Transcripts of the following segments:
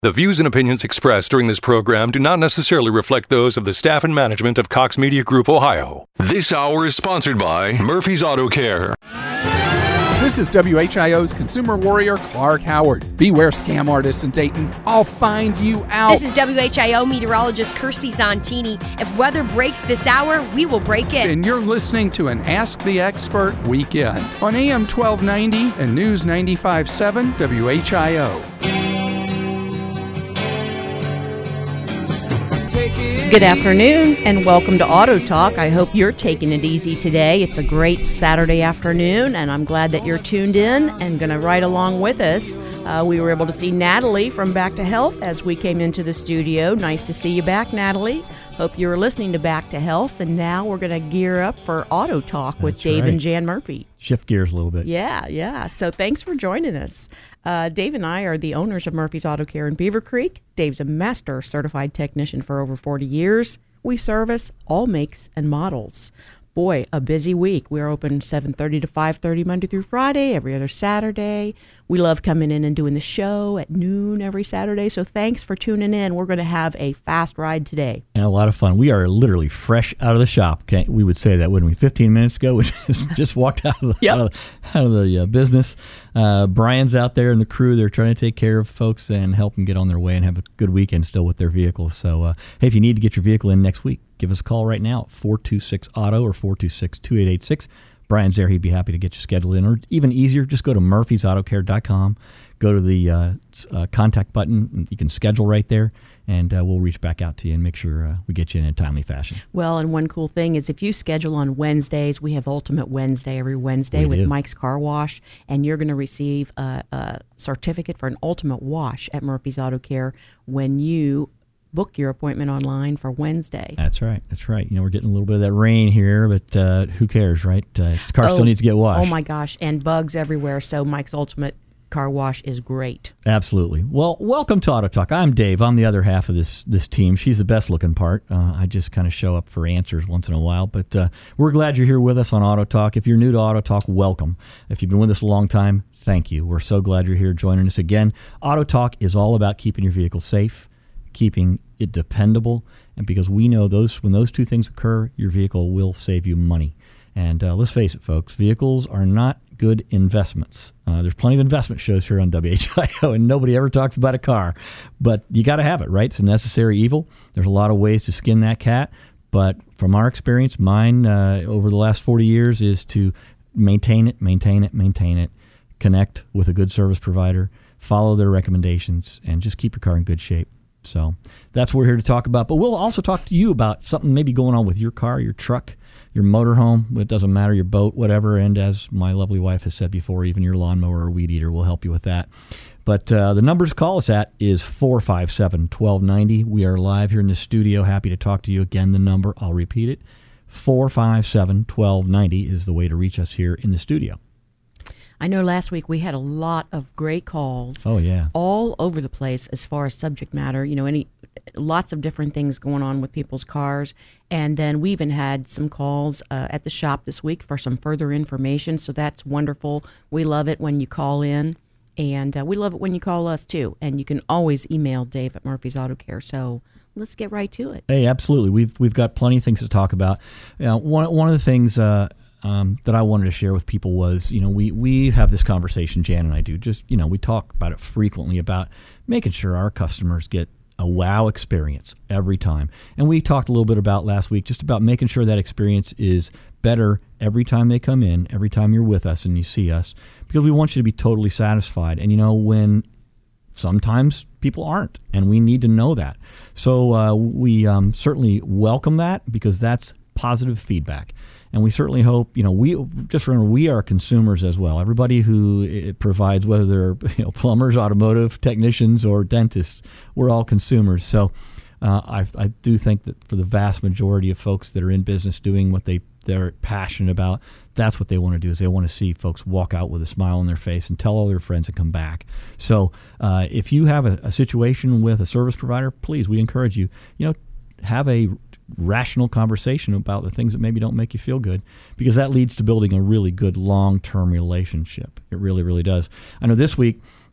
The views and opinions expressed during this program do not necessarily reflect those of the staff and management of Cox Media Group, Ohio. This hour is sponsored by Murphy's Auto Care. This is WHIO's consumer warrior, Clark Howard. Beware scam artists in Dayton. I'll find you out. This is WHIO meteorologist Kirsty Zontini. If weather breaks this hour, we will break it. And you're listening to an Ask the Expert weekend on AM 1290 and News 95.7 WHIO. Good afternoon and welcome to Auto Talk. I hope you're taking it easy today. It's a great Saturday afternoon and I'm glad that you're tuned in and going to ride along with us. We were able to see Natalie from Back to Health as we came into the studio. Nice to see you back, Natalie. Hope you were listening to Back to Health, and now we're going to gear up for Auto Talk with Dave and Jan Murphy. Shift gears a little bit. Yeah. So thanks for joining us. Dave and I are the owners of Murphy's Auto Care in Beaver Creek. Dave's a master certified technician for over 40 years. We service all makes and models. Boy, a busy week. We're open 7:30 to 5:30 Monday through Friday, every other Saturday. We love coming in and doing the show at noon every Saturday, so thanks for tuning in. We're going to have a fast ride today. And a lot of fun. We are literally fresh out of the shop. We would say that, wouldn't we? 15 minutes ago, we just walked out of the business. Brian's out there and the crew. They're trying to take care of folks and help them get on their way and have a good weekend still with their vehicles. So, hey, if you need to get your vehicle in next week, give us a call right now at 426-AUTO or 426-2886. Brian's there. He'd be happy to get you scheduled in. Or even easier, just go to murphysautocare.com. Go to the contact button. You can schedule right there, and we'll reach back out to you and make sure we get you in a timely fashion. Well, and one cool thing is if you schedule on Wednesdays, we have Ultimate Wednesday every Wednesday with Mike's Car Wash, and you're going to receive a certificate for an Ultimate Wash at Murphy's Auto Care when you book your appointment online for Wednesday. That's right. You know, we're getting a little bit of that rain here, but who cares, right? The car still needs to get washed. Oh, my gosh, and bugs everywhere, so Mike's Ultimate Car Wash is great. Absolutely. Well, welcome to Auto Talk. I'm Dave. I'm the other half of this team. She's the best looking part. I just kind of show up for answers once in a while, but we're glad you're here with us on Auto Talk. If you're new to Auto Talk, welcome. If you've been with us a long time, thank you. We're so glad you're here joining us again. Auto Talk is all about keeping your vehicle safe, keeping it dependable, and because we know when those two things occur, your vehicle will save you money. And let's face it, folks, vehicles are not good investments. There's plenty of investment shows here on WHIO, and nobody ever talks about a car. But you got to have it, right? It's a necessary evil. There's a lot of ways to skin that cat. But from our experience, mine over the last 40 years is to maintain it, connect with a good service provider, follow their recommendations, and just keep your car in good shape. So that's what we're here to talk about. But we'll also talk to you about something maybe going on with your car, your truck, your motorhome. It doesn't matter, your boat, whatever. And as my lovely wife has said before, even your lawnmower or weed eater will help you with that. But the number to call us at is 457-1290. We are live here in the studio. Happy to talk to you. Again, the number, I'll repeat it, 457-1290 is the way to reach us here in the studio. I know last week we had a lot of great calls. Oh, yeah. All over the place as far as subject matter. You know, lots of different things going on with people's cars. And then we even had some calls at the shop this week for some further information. So that's wonderful. We love it when you call in. And we love it when you call us, too. And you can always email Dave at Murphy's Auto Care. So let's get right to it. Hey, absolutely. We've got plenty of things to talk about. One of the things that I wanted to share with people was, we have this conversation, Jan and I do, we talk about it frequently about making sure our customers get a wow experience every time. And we talked a little bit about last week just about making sure that experience is better every time they come in, every time you're with us and you see us, because we want you to be totally satisfied. And, when sometimes people aren't, and we need to know that. So we certainly welcome that because that's positive feedback. And we certainly hope, we just remember we are consumers as well. Everybody who provides, whether they're plumbers, automotive technicians, or dentists, we're all consumers. So I do think that for the vast majority of folks that are in business doing what they're passionate about, that's what they want to do, is they want to see folks walk out with a smile on their face and tell all their friends and come back. So if you have a situation with a service provider, please, we encourage you, have a rational conversation about the things that maybe don't make you feel good, because that leads to building a really good long-term relationship. It really, really does. I know this week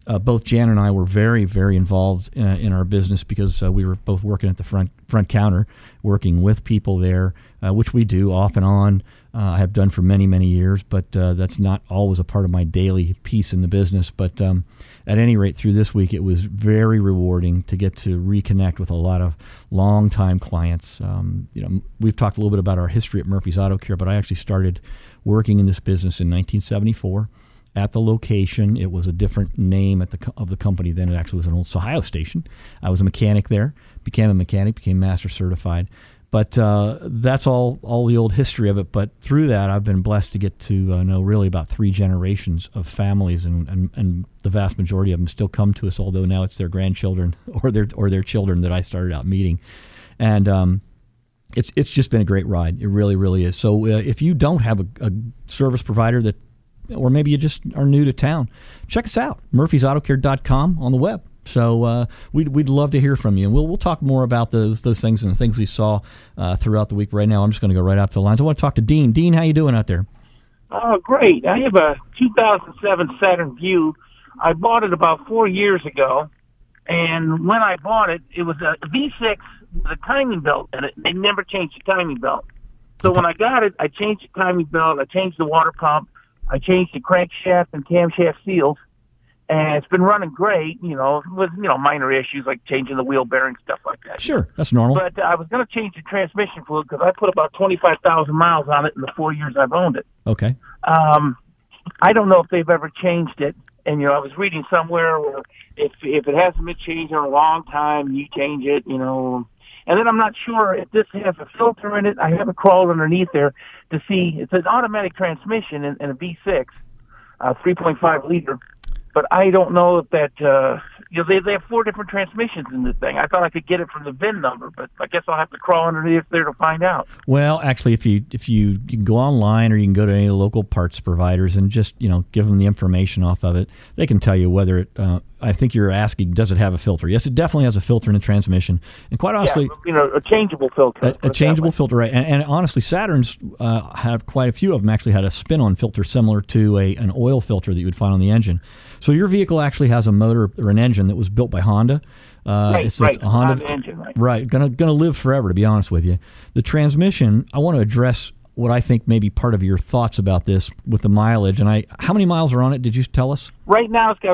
both Jan and I were very, very involved in our business because we were both working at the front counter, working with people there, which we do off and on. I have done for many, many years, but that's not always a part of my daily piece in the business. But at any rate, through this week, it was very rewarding to get to reconnect with a lot of longtime clients. We've talked a little bit about our history at Murphy's Auto Care, but I actually started working in this business in 1974. At the location, it was a different name of the company then. It actually was an old Ohio station. I was a mechanic there, became master certified. But that's all the old history of it. But through that, I've been blessed to get to know really about 3 generations of families, and the vast majority of them still come to us, although now it's their grandchildren or their children that I started out meeting. And it's just been a great ride. It really, really is. So if you don't have a service provider that, or maybe you just are new to town, check us out, murphysautocare.com on the web. So we'd love to hear from you, and we'll talk more about those things and the things we saw throughout the week. Right now, I'm just going to go right out to the lines. I want to talk to Dean. Dean, how you doing out there? Oh, great. I have a 2007 Saturn Vue. I bought it about 4 years ago, and when I bought it, it was a V6 with a timing belt in it. They never changed the timing belt. So when I got it, I changed the timing belt, I changed the water pump, I changed the crankshaft and camshaft seals, and it's been running great, with, minor issues like changing the wheel bearing, stuff like that. Sure, that's normal. But I was going to change the transmission fluid because I put about 25,000 miles on it in the 4 years I've owned it. Okay. I don't know if they've ever changed it, and, I was reading somewhere where if it hasn't been changed in a long time, you change it, And then I'm not sure if this has a filter in it. I haven't crawled underneath there to see. It's an automatic transmission in a V6, 3.5 liter. But I don't know if that, they have 4 different transmissions in this thing. I thought I could get it from the VIN number, but I guess I'll have to crawl underneath there to find out. Well, actually, if you can go online or you can go to any local parts providers and just, give them the information off of it, they can tell you whether it, I think you're asking, does it have a filter? Yes, it definitely has a filter in the transmission. And quite honestly... a changeable filter. A changeable filter, right. And honestly, Saturns have quite a few of them actually had a spin-on filter similar to an oil filter that you would find on the engine. So your vehicle actually has a motor or an engine that was built by Honda. It's a Honda engine, right. Right, gonna live forever, to be honest with you. The transmission, I want to address what I think may be part of your thoughts about this with the mileage. And how many miles are on it, did you tell us? Right now it's got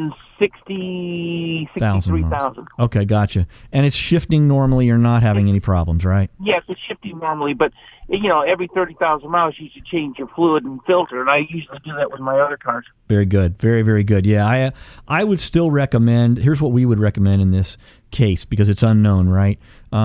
163,000. Okay, gotcha. And it's shifting normally. You're not having any problems, right? Yes, it's shifting normally, but, every 30,000 miles you should change your fluid and filter, and I usually do that with my other cars. Very good. Very, very good. Yeah, I would still recommend, here's what we would recommend in this case, because it's unknown, right?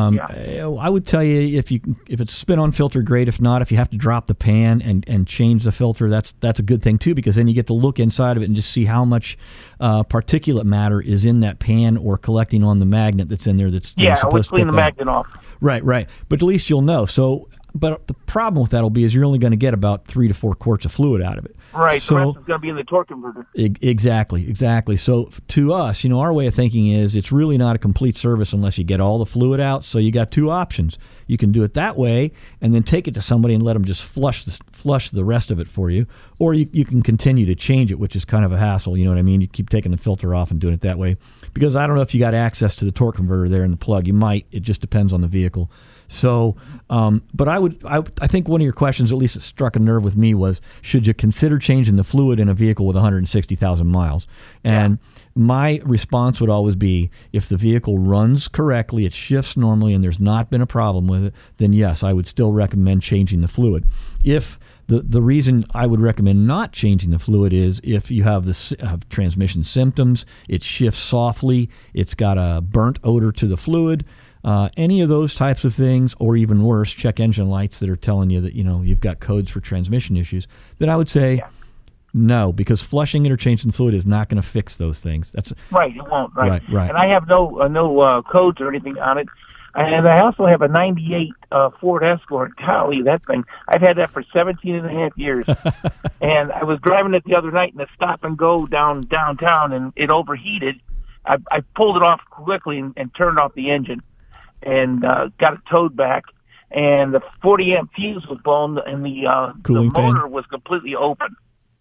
I would tell you if it's spin-on filter, great. If not, if you have to drop the pan and change the filter, that's a good thing too, because then you get to look inside of it and just see how much particulate matter is in that pan or collecting on the magnet that's in there. That's let's clean the magnet off. Right. But at least you'll know. But the problem with that will be is you're only going to get about 3 to 4 quarts of fluid out of it. Right. So the rest is going to be in the torque converter. Exactly. So to us, our way of thinking is it's really not a complete service unless you get all the fluid out. So you got 2 options. You can do it that way and then take it to somebody and let them just flush the rest of it for you. Or you can continue to change it, which is kind of a hassle. You know what I mean? You keep taking the filter off and doing it that way. Because I don't know if you got access to the torque converter there in the plug. You might. It just depends on the vehicle. So, but I think one of your questions, at least it struck a nerve with me, was should you consider changing the fluid in a vehicle with 160,000 miles? And my response would always be, if the vehicle runs correctly, it shifts normally, and there's not been a problem with it, then yes, I would still recommend changing the fluid. If the reason I would recommend not changing the fluid is if you have transmission symptoms, it shifts softly, it's got a burnt odor to the fluid. Any of those types of things, or even worse, check engine lights that are telling you that you've got codes for transmission issues, then I would say no, because flushing it or changing the fluid is not going to fix those things. That's right. It won't. Right. Right. And I have no codes or anything on it. And I also have a 98 Ford Escort. Golly, that thing. I've had that for 17 and a half years. And I was driving it the other night in a stop and go downtown, and it overheated. I pulled it off quickly and turned off the engine and got it towed back. And the 40-amp fuse was blown, and the motor was completely open.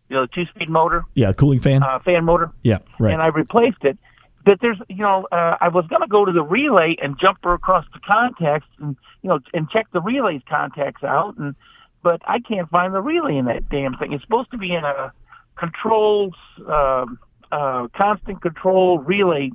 the 2-speed motor. Yeah, cooling fan. Fan motor. Yeah, right. And I replaced it. But there's, I was going to go to the relay and jump her across the contacts and, and check the relay's contacts out. But I can't find the relay in that damn thing. It's supposed to be in a controls, constant control relay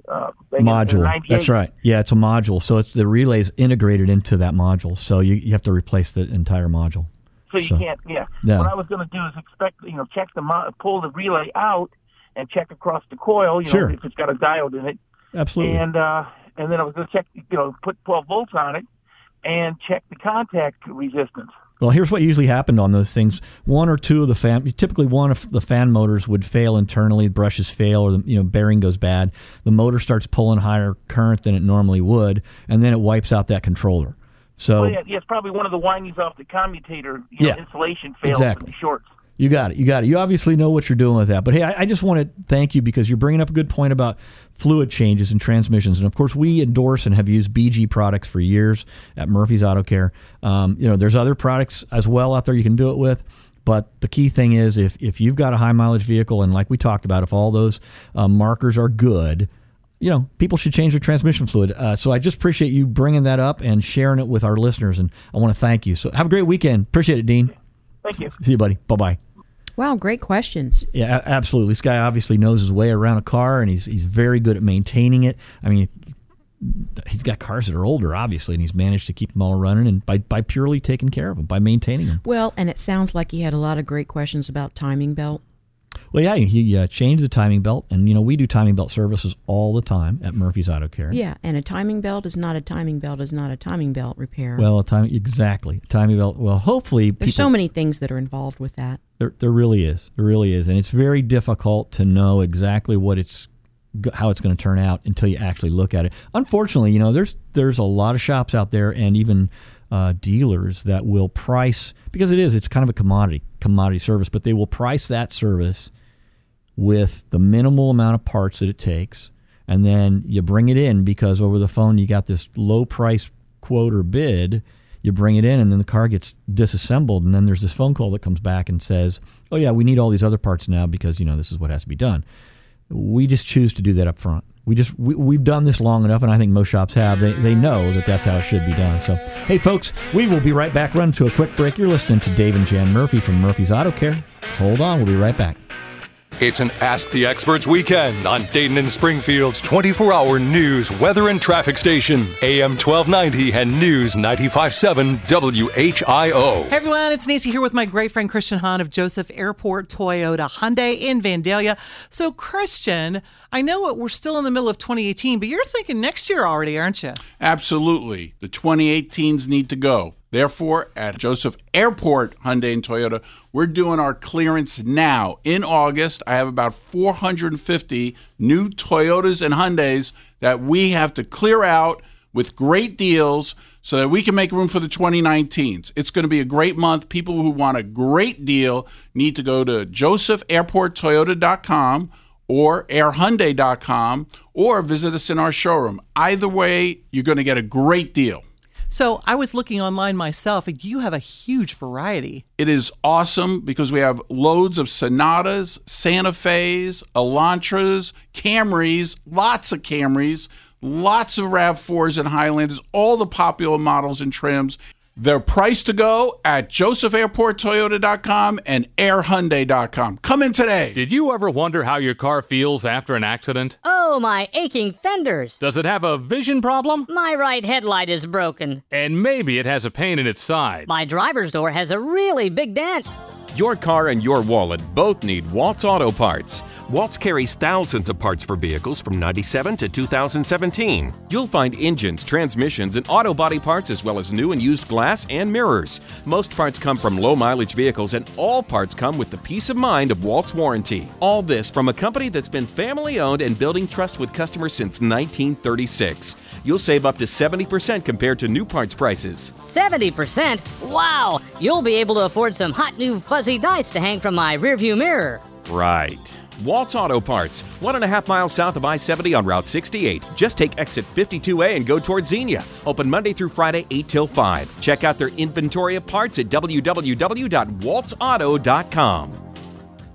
module. That's right. Yeah, it's a module. So the relay is integrated into that module. So you have to replace the entire module. So you can't. Yeah. What I was going to do is check pull the relay out and check across the coil. Sure. If it's got a diode in it. Absolutely. And then I was going to check. Put 12 volts on it and check the contact resistance. Well, here's what usually happened on those things. Typically one of the fan motors would fail internally, the brushes fail, or the bearing goes bad. The motor starts pulling higher current than it normally would, and then it wipes out that controller. So it's probably one of the windings off the commutator insulation fails exactly. in the shorts. You got it. You obviously know what you're doing with that. But, hey, I just want to thank you because you're bringing up a good point about fluid changes and transmissions. And, of course, we endorse and have used BG products for years at Murphy's Auto Care. There's other products as well out there you can do it with. But the key thing is if you've got a high-mileage vehicle, and like we talked about, if all those markers are good, people should change their transmission fluid. So I just appreciate you bringing that up and sharing it with our listeners. And I want to thank you. So have a great weekend. Appreciate it, Dean. Thank you. See you, buddy. Bye-bye. Wow, great questions. Yeah, absolutely. This guy obviously knows his way around a car, and he's very good at maintaining it. I mean, he's got cars that are older, obviously, and he's managed to keep them all running and by purely taking care of them, by maintaining them. Well, and it sounds like he had a lot of great questions about timing belt. Well, yeah, he changed the timing belt, and, we do timing belt services all the time at Murphy's Auto Care. Yeah, and a timing belt is not a timing belt is not a timing belt repair. Well, exactly. Timing belt, well, hopefully... There's so many things that are involved with that. There really is. There really is. And it's very difficult to know exactly how it's going to turn out until you actually look at it. Unfortunately, there's a lot of shops out there and even dealers that will price, because it's kind of a commodity service, but they will price that service with the minimal amount of parts that it takes, and then you bring it in because over the phone you got this low price quote or bid. You bring it in, and then the car gets disassembled, and then there's this phone call that comes back and says, oh, yeah, we need all these other parts now because, this is what has to be done. We just choose to do that up front. We've done this long enough, and I think most shops have. They know that that's how it should be done. So, hey, folks, we will be right back. Run to a quick break. You're listening to Dave and Jan Murphy from Murphy's Auto Care. Hold on. We'll be right back. It's an Ask the Experts weekend on Dayton and Springfield's 24-hour news, weather, and traffic station, AM 1290 and News 95.7 WHIO. Hey everyone, it's Nancy here with my great friend Christian Hahn of Joseph Airport Toyota Hyundai in Vandalia. So Christian, I know we're still in the middle of 2018, but you're thinking next year already, aren't you? Absolutely. The 2018s need to go. Therefore, at Joseph Airport Hyundai and Toyota, we're doing our clearance now. In August, I have about 450 new Toyotas and Hyundais that we have to clear out with great deals so that we can make room for the 2019s. It's going to be a great month. People who want a great deal need to go to josephairporttoyota.com or airhyundai.com or visit us in our showroom. Either way, you're going to get a great deal. So I was looking online myself, and you have a huge variety. It is awesome because we have loads of Sonatas, Santa Fe's, Elantras, Camrys, lots of Camrys, lots of RAV4s and Highlanders, all the popular models and trims. They're priced to go at josephairporttoyota.com and airhyundai.com. Come in today. Did you ever wonder how your car feels after an accident? Oh, my aching fenders. Does it have a vision problem? My right headlight is broken. And maybe it has a pain in its side. My driver's door has a really big dent. Your car and your wallet both need Waltz Auto Parts. Waltz carries thousands of parts for vehicles from 97 to 2017. You'll find engines, transmissions, and auto body parts as well as new and used glass and mirrors. Most parts come from low-mileage vehicles, and all parts come with the peace of mind of Waltz warranty. All this from a company that's been family-owned and building trust with customers since 1936. You'll save up to 70% compared to new parts prices. 70%? Wow! You'll be able to afford some hot new fuzzy dice to hang from my rearview mirror. Right. Waltz Auto Parts, 1.5 miles south of I-70 on Route 68. Just take exit 52A and go towards Xenia. Open Monday through Friday, 8 till 5. Check out their inventory of parts at www.waltzauto.com.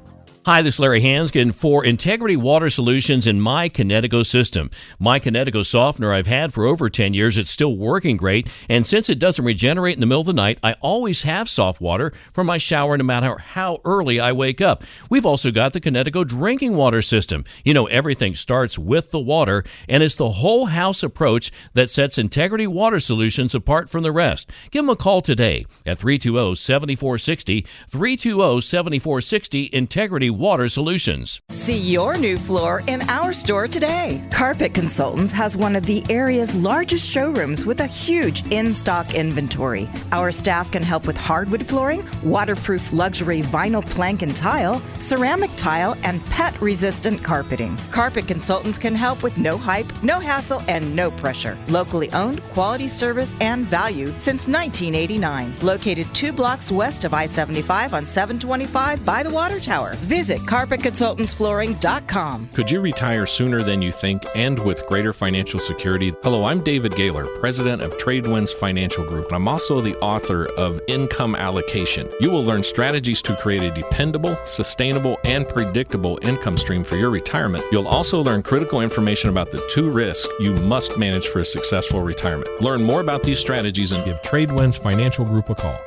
Hi, this is Larry Hanskin for Integrity Water Solutions in My Kinetico system. My Kinetico softener I've had for over 10 years. It's still working great, and since it doesn't regenerate in the middle of the night, I always have soft water for my shower no matter how early I wake up. We've also got the Kinetico drinking water system. You know, everything starts with the water, and it's the whole house approach that sets Integrity Water Solutions apart from the rest. Give them a call today at 320-7460, 320-7460, Integrity Water Solutions. See your new floor in our store today. Carpet Consultants has one of the area's largest showrooms with a huge in-stock inventory. Our staff can help with hardwood flooring, waterproof luxury vinyl plank and tile, ceramic tile, and pet-resistant carpeting. Carpet Consultants can help with no hype, no hassle, and no pressure. Locally owned, quality service, and value since 1989. Located 2 blocks west of I-75 on 725 by the Water Tower. Visit CarpetConsultantsFlooring.com. Could you retire sooner than you think and with greater financial security? Hello, I'm David Gaylor, president of Tradewinds Financial Group. I'm also the author of Income Allocation. You will learn strategies to create a dependable, sustainable, and predictable income stream for your retirement. You'll also learn critical information about the 2 risks you must manage for a successful retirement. Learn more about these strategies and give Tradewinds Financial Group a call.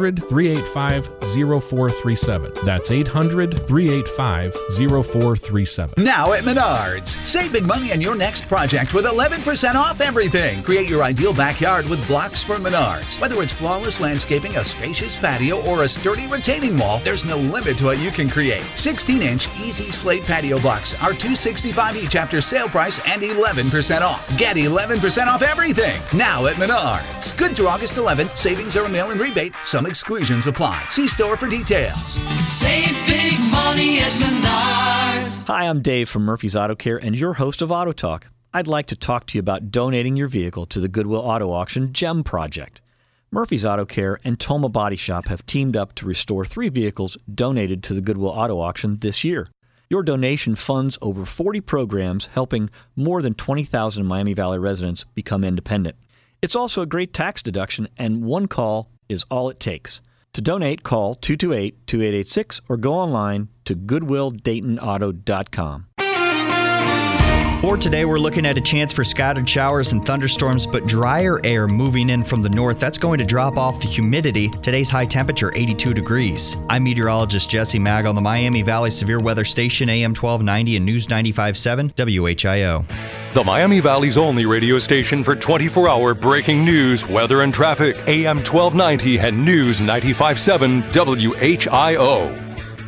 800-385-0437. That's 800-385-0437. Now at Menards, save big money on your next project with 11% off everything. Create your ideal backyard with blocks from Menards. Whether it's flawless landscaping, a spacious patio, or a sturdy retaining wall, there's no limit to what you can create. 16-inch easy slate patio blocks are $265 each after sale price and 11% off. Get 11% off everything now at Menards. Good through August 11th. Savings are a mail-in rebate. Some exclusions apply. See store for details. Save big money at Menards. Hi, I'm Dave from Murphy's Auto Care and your host of Auto Talk. I'd like to talk to you about donating your vehicle to the Goodwill Auto Auction GEM project. Murphy's Auto Care and Toma Body Shop have teamed up to restore 3 vehicles donated to the Goodwill Auto Auction this year. Your donation funds over 40 programs helping more than 20,000 Miami Valley residents become independent. It's also a great tax deduction, and one call is all it takes. To donate, call 228-2886 or go online to goodwilldaytonauto.com. For today, we're looking at a chance for scattered showers and thunderstorms, but drier air moving in from the north. That's going to drop off the humidity. Today's high temperature, 82 degrees. I'm meteorologist Jesse Mag on the Miami Valley Severe Weather Station, AM 1290 and News 95.7 WHIO. The Miami Valley's only radio station for 24-hour breaking news, weather, and traffic. AM 1290 and News 95.7 WHIO.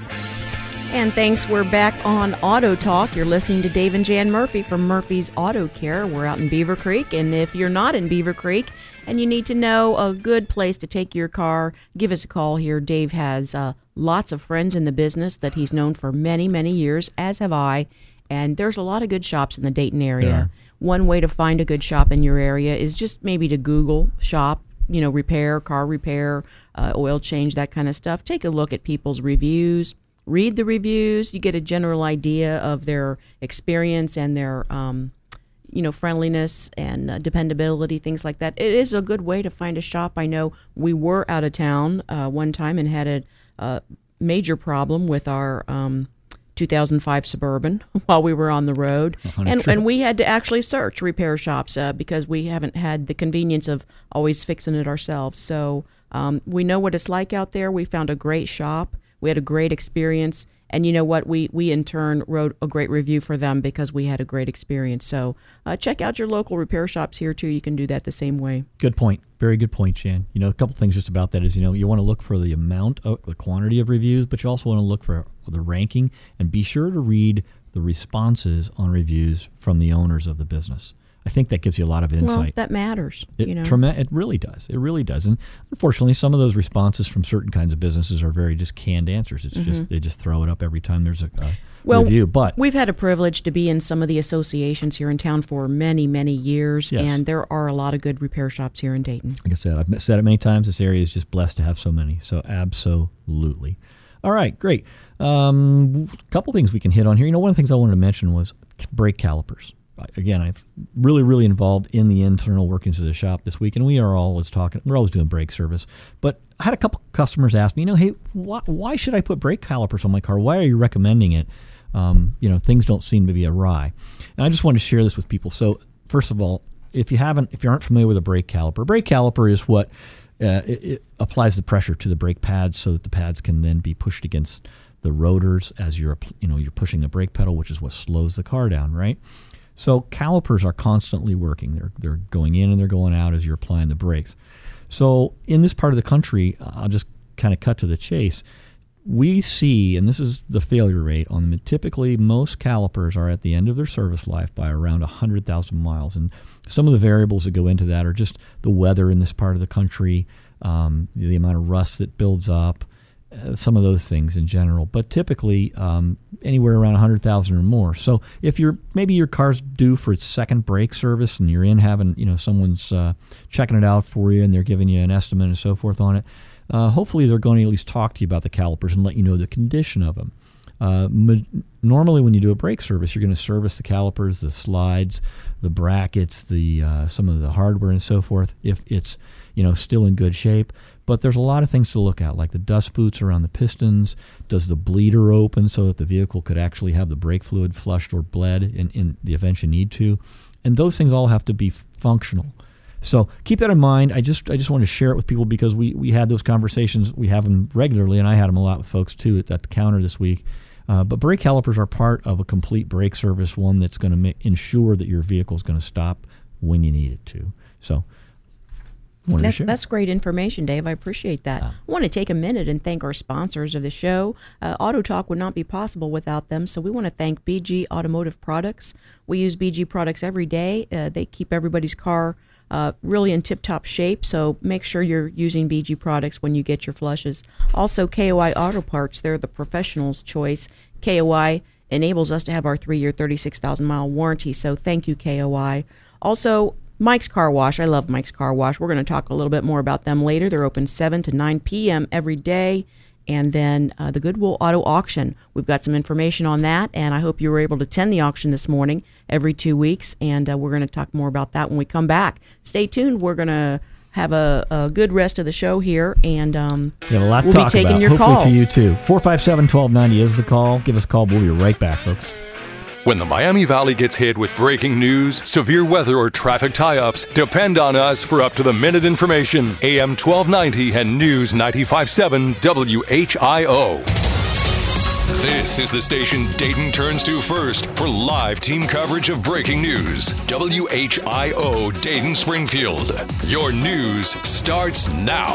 And thanks, we're back on Auto Talk. You're listening to Dave and Jan Murphy from Murphy's Auto Care. We're out in Beaver Creek, and if you're not in Beaver Creek and you need to know a good place to take your car, give us a call here. Dave has lots of friends in the business that he's known for many, many years, as have I, and there's a lot of good shops in the Dayton area. One way to find a good shop in your area is just maybe to Google shop, repair, car repair, oil change, that kind of stuff. Take a look at people's reviews. Read the reviews. You get a general idea of their experience and their, friendliness and dependability, things like that. It is a good way to find a shop. I know we were out of town one time and had a major problem with our 2005 Suburban while we were on the road. And we had to actually search repair shops because we haven't had the convenience of always fixing it ourselves. So we know what it's like out there. We found a great shop. We had a great experience, and you know what? We in turn wrote a great review for them because we had a great experience. So check out your local repair shops here, too. You can do that the same way. Good point. Very good point, Shan. A couple things just about that is, you want to look for the quantity of reviews, but you also want to look for the ranking, and be sure to read the responses on reviews from the owners of the business. I think that gives you a lot of insight. Well, that matters. It really does. It really does. And unfortunately, some of those responses from certain kinds of businesses are very just canned answers. It's just they just throw it up every time there's a review. But we've had a privilege to be in some of the associations here in town for many, many years, and there are a lot of good repair shops here in Dayton. Like I said, I've said it many times. This area is just blessed to have so many. So absolutely. All right, great. A couple things we can hit on here. One of the things I wanted to mention was brake calipers. I'm really involved in the internal workings of the shop this week, and we're always doing brake service. But I had a couple customers ask me, hey, why should I put brake calipers on my car? Why are you recommending it? Things don't seem to be awry. And I just wanted to share this with people. So first of all, if you aren't familiar with a brake caliper is what it applies the pressure to the brake pads so that the pads can then be pushed against the rotors as you're pushing the brake pedal, which is what slows the car down, right? So calipers are constantly working. They're going in and they're going out as you're applying the brakes. So in this part of the country, I'll just kind of cut to the chase. We see, and this is the failure rate on them, typically most calipers are at the end of their service life by around 100,000 miles. And some of the variables that go into that are just the weather in this part of the country, the amount of rust that builds up, some of those things in general. But typically anywhere around 100,000 or more. So if maybe your car's due for its second brake service and you're in having, someone's checking it out for you and they're giving you an estimate and so forth on it, hopefully they're going to at least talk to you about the calipers and let you know the condition of them. Normally when you do a brake service, you're going to service the calipers, the slides, the brackets, some of the hardware and so forth if it's still in good shape. But there's a lot of things to look at, like the dust boots around the pistons. Does the bleeder open so that the vehicle could actually have the brake fluid flushed or bled in the event you need to? And those things all have to be functional. So keep that in mind. I just want to share it with people because we had those conversations. We have them regularly, and I had them a lot with folks too at the counter this week. But brake calipers are part of a complete brake service, one that's going to ensure that your vehicle is going to stop when you need it to. So that's great information, Dave. I appreciate that. I want to take a minute and thank our sponsors of the show. Auto Talk would not be possible without them, so we want to thank BG Automotive Products. We use BG products every day. They keep everybody's car really in tip-top shape, so make sure you're using BG products when you get your flushes. Also, KOI Auto Parts, they're the professional's choice. KOI enables us to have our 3-year, 36,000-mile warranty, so thank you, KOI. Also, Mike's Car Wash. I love Mike's Car Wash. We're going to talk a little bit more about them later. They're open 7 to 9 p.m. every day. And then the Goodwill Auto Auction. We've got some information on that, and I hope you were able to attend the auction this morning every 2 weeks, and we're going to talk more about that when we come back. Stay tuned. We're going to have a good rest of the show here, and we have a lot to we'll talk be taking about. your Hopefully calls. to you too. 457-1290 is the call. Give us a call. We'll be right back, folks. When the Miami Valley gets hit with breaking news, severe weather, or traffic tie-ups, depend on us for up-to-the-minute information. AM 1290 and News 95.7 WHIO. This is the station Dayton turns to first for live team coverage of breaking news. WHIO Dayton Springfield. Your news starts now.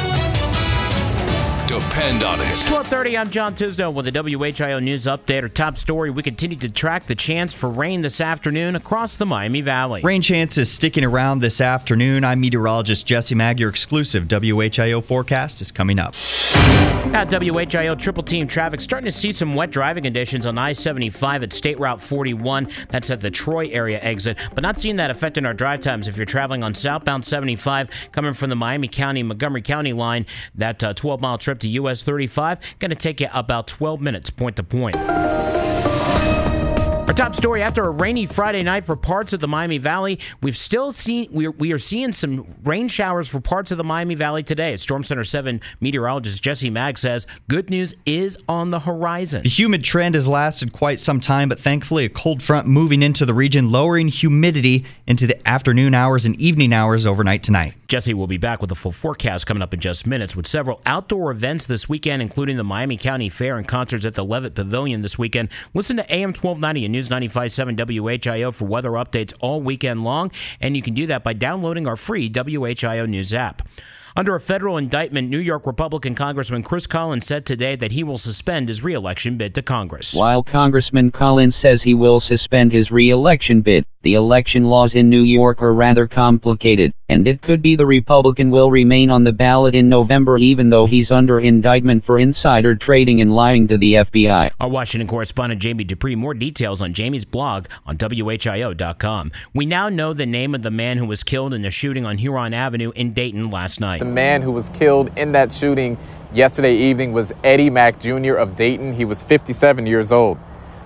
Depend on it. It's 12:30. I'm John Tisdale with the WHIO News Update. Our top story, we continue to track the chance for rain this afternoon across the Miami Valley. Rain chance is sticking around this afternoon. I'm meteorologist Jesse Mag. Your exclusive WHIO forecast is coming up. At WHIO Triple Team Traffic, starting to see some wet driving conditions on I-75 at State Route 41. That's at the Troy area exit, but not seeing that affecting our drive times if you're traveling on southbound 75 coming from the Miami County, Montgomery County line. That 12-mile trip to US 35 going to take you about 12 minutes point to point. Our top story, after a rainy Friday night for parts of the Miami Valley, we are seeing some rain showers for parts of the Miami Valley today. Storm Center 7 meteorologist Jesse Mag says good news is on the horizon. The humid trend has lasted quite some time, but thankfully a cold front moving into the region, lowering humidity into the afternoon hours and evening hours overnight tonight. Jesse will be back with a full forecast coming up in just minutes with several outdoor events this weekend, including the Miami County Fair and concerts at the Levitt Pavilion this weekend. Listen to AM 1290 and News 95.7 WHIO for weather updates all weekend long, and you can do that by downloading our free WHIO News app. Under a federal indictment, New York Republican Congressman Chris Collins said today that he will suspend his re-election bid to Congress. While Congressman Collins says he will suspend his re-election bid, the election laws in New York are rather complicated, and it could be the Republican will remain on the ballot in November even though he's under indictment for insider trading and lying to the FBI. Our Washington correspondent Jamie Dupree, more details on Jamie's blog on WHIO.com. We now know the name of the man who was killed in the shooting on Huron Avenue in Dayton last night. The man who was killed in that shooting yesterday evening was Eddie Mack Jr. of Dayton. He was 57 years old.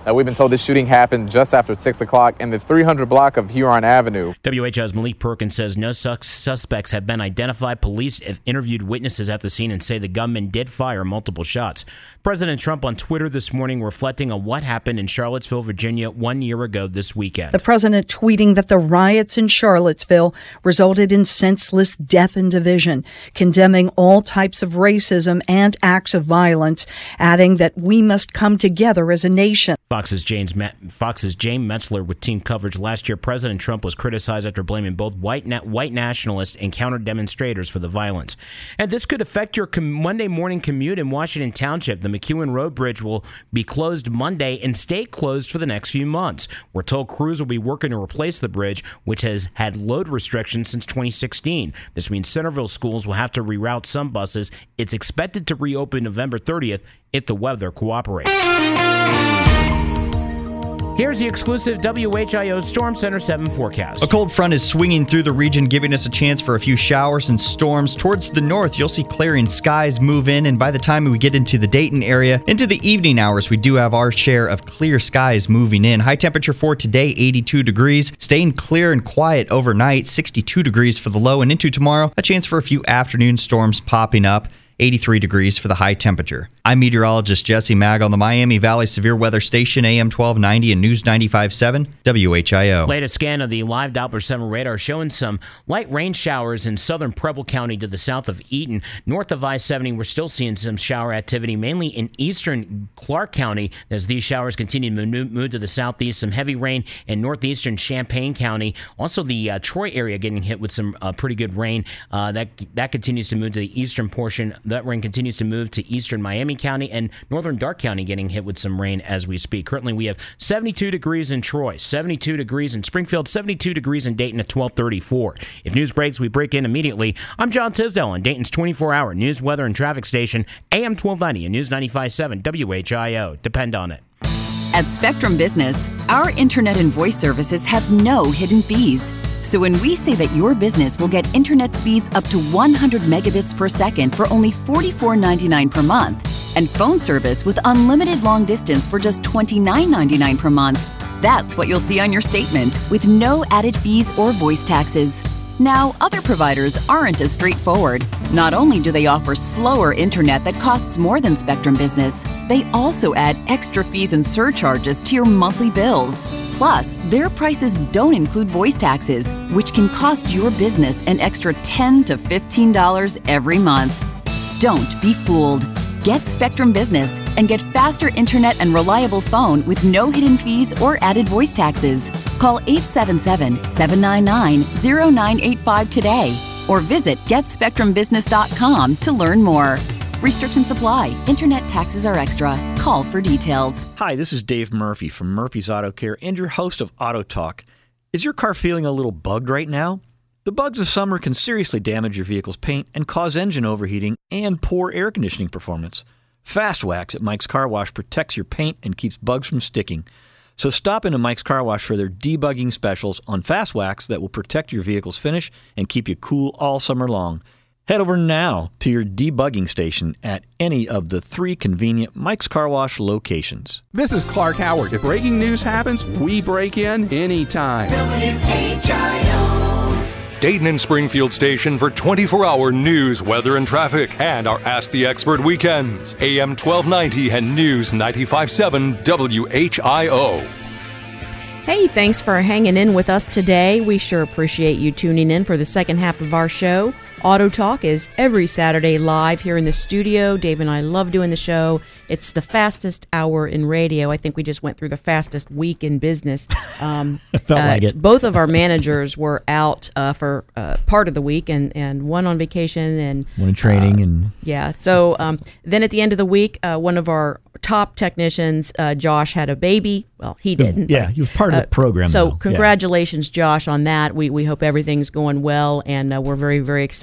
We've been told this shooting happened just after 6 o'clock in the 300 block of Huron Avenue. WHO's Malik Perkins says no suspects have been identified. Police have interviewed witnesses at the scene and say the gunman did fire multiple shots. President Trump on Twitter this morning reflecting on what happened in Charlottesville, Virginia 1 year ago this weekend. The president tweeting that the riots in Charlottesville resulted in senseless death and division, condemning all types of racism and acts of violence, adding that we must come together as a nation. Fox's James Metzler with team coverage. Last year, President Trump was criticized after blaming both white nationalists and counter-demonstrators for the violence. And this could affect your Monday morning commute in Washington Township. The McEwen Road Bridge will be closed Monday and stay closed for the next few months. We're told crews will be working to replace the bridge, which has had load restrictions since 2016. This means Centerville schools will have to reroute some buses. It's expected to reopen November 30th if the weather cooperates. Here's the exclusive WHIO Storm Center 7 forecast. A cold front is swinging through the region, giving us a chance for a few showers and storms. Towards the north, you'll see clearing skies move in, and by the time we get into the Dayton area, into the evening hours, we do have our share of clear skies moving in. High temperature for today, 82 degrees. Staying clear and quiet overnight, 62 degrees for the low, and into tomorrow, a chance for a few afternoon storms popping up. 83 degrees for the high temperature. I'm meteorologist Jesse Mag on the Miami Valley Severe Weather Station, AM 1290 and News 95.7 WHIO. Latest scan of the live Doppler 7 radar showing some light rain showers in southern Preble County to the south of Eaton. North of I-70, we're still seeing some shower activity, mainly in eastern Clark County. As these showers continue to move to the southeast, some heavy rain in northeastern Champaign County. Also, the Troy area getting hit with some pretty good rain. That continues to move to the eastern portion. That rain continues to move to eastern Miami County and northern Darke County getting hit with some rain as we speak. Currently, we have 72 degrees in Troy, 72 degrees in Springfield, 72 degrees in Dayton at 12:34. If news breaks, we break in immediately. I'm John Tisdale on Dayton's 24-hour news, weather, and traffic station, AM 1290 and News 95.7 WHIO. Depend on it. At Spectrum Business, our internet and voice services have no hidden fees. So when we say that your business will get internet speeds up to 100 megabits per second for only $44.99 per month, and phone service with unlimited long distance for just $29.99 per month, that's what you'll see on your statement, with no added fees or voice taxes. Now, other providers aren't as straightforward. Not only do they offer slower internet that costs more than Spectrum Business, they also add extra fees and surcharges to your monthly bills. Plus, their prices don't include voice taxes, which can cost your business an extra $10 to $15 every month. Don't be fooled. Get Spectrum Business and get faster internet and reliable phone with no hidden fees or added voice taxes. Call 877-799-0985 today or visit getspectrumbusiness.com to learn more. Restrictions apply. Internet taxes are extra. Call for details. Hi, this is Dave Murphy from Murphy's Auto Care and your host of Auto Talk. Is your car feeling a little bugged right now? The bugs of summer can seriously damage your vehicle's paint and cause engine overheating and poor air conditioning performance. Fast Wax at Mike's Car Wash protects your paint and keeps bugs from sticking. So stop into Mike's Car Wash for their debugging specials on Fast Wax that will protect your vehicle's finish and keep you cool all summer long. Head over now to your debugging station at any of the 3 convenient Mike's Car Wash locations. This is Clark Howard. If breaking news happens, we break in anytime. WHIO. Dayton and Springfield station for 24-hour news, weather, and traffic, and our Ask the Expert weekends. AM 1290 and News 95.7 WHIO. Hey, thanks for hanging in with us today. We sure appreciate you tuning in for the second half of our show. Auto Talk is every Saturday live here in the studio. Dave and I love doing the show. It's the fastest hour in radio. I think we just went through the fastest week in business. Felt like it. Both of our managers were out for part of the week, and one on vacation and one in training. And yeah. So then at the end of the week, one of our top technicians, Josh, had a baby. Well, he didn't. Yeah, he was part of the program. So though. congratulations, Josh, on that. We hope everything's going well, and we're very, very excited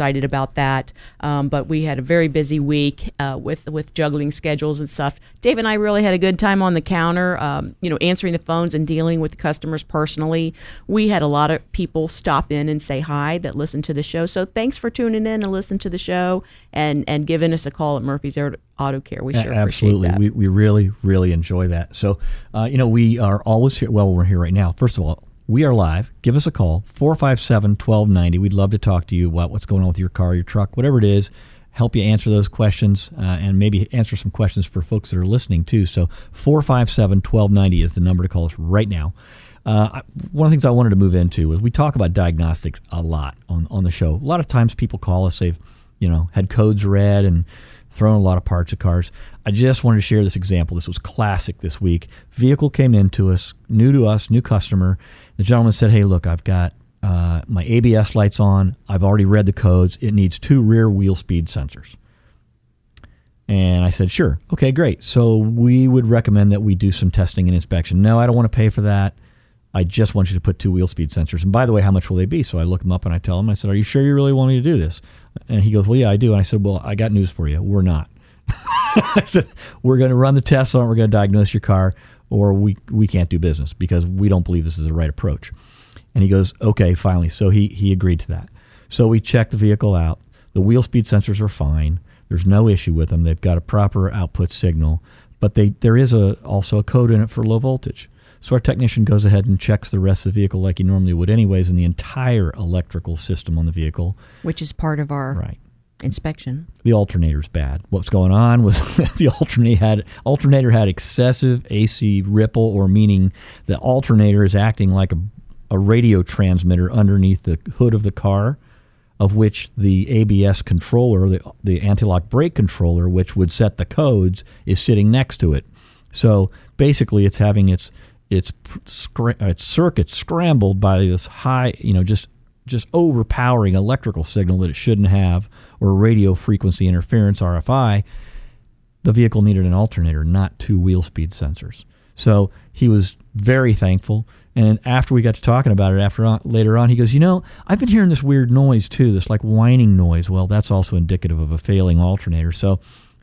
excited about that. But we had a very busy week with juggling schedules and stuff. Dave and I really had a good time on the counter, answering the phones and dealing with customers personally. We had a lot of people stop in and say hi that listen to the show. So thanks for tuning in and listen to the show and giving us a call at Murphy's Auto Care. We sure absolutely appreciate that. We really, really enjoy that. So, we are always here. Well, we're here right now. First of all, we are live. Give us a call, 457-1290. We'd love to talk to you about what's going on with your car, your truck, whatever it is. Help you answer those questions and maybe answer some questions for folks that are listening too. So 457-1290 is the number to call us right now. One of the things I wanted to move into is we talk about diagnostics a lot on the show. A lot of times people call us, they've had codes read and thrown a lot of parts at cars. I just wanted to share this example. This was classic this week. Vehicle came into us, new customer. The gentleman said, hey, look, I've got my ABS lights on. I've already read the codes. It needs 2 rear wheel speed sensors. And I said, sure. Okay, great. So we would recommend that we do some testing and inspection. No, I don't want to pay for that. I just want you to put 2 wheel speed sensors. And by the way, how much will they be? So I look them up and I tell him, I said, are you sure you really want me to do this? And he goes, well, yeah, I do. And I said, well, I got news for you. We're not. I said, we're going to run the tests on it. We're going to diagnose your car, or we can't do business because we don't believe this is the right approach. And he goes, okay, finally. So he agreed to that. So we checked the vehicle out. The wheel speed sensors are fine. There's no issue with them. They've got a proper output signal, but there is also a code in it for low voltage. So our technician goes ahead and checks the rest of the vehicle like he normally would anyways in the entire electrical system on the vehicle. Which is part of our inspection. The alternator's bad. What's going on was the alternator had excessive AC ripple, or meaning the alternator is acting like a radio transmitter underneath the hood of the car, of which the ABS controller, the anti-lock brake controller, which would set the codes, is sitting next to it. So basically it's having its circuit scrambled by this high, just overpowering electrical signal that it shouldn't have, or radio frequency interference, RFI. The vehicle needed an alternator, not 2 wheel speed sensors. So he was very thankful. And after we got to talking about it later on, he goes, I've been hearing this weird noise too, this like whining noise. Well, that's also indicative of a failing alternator. So